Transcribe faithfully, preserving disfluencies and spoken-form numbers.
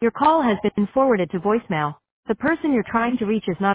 Your call has been forwarded to voicemail. The person you're trying to reach is not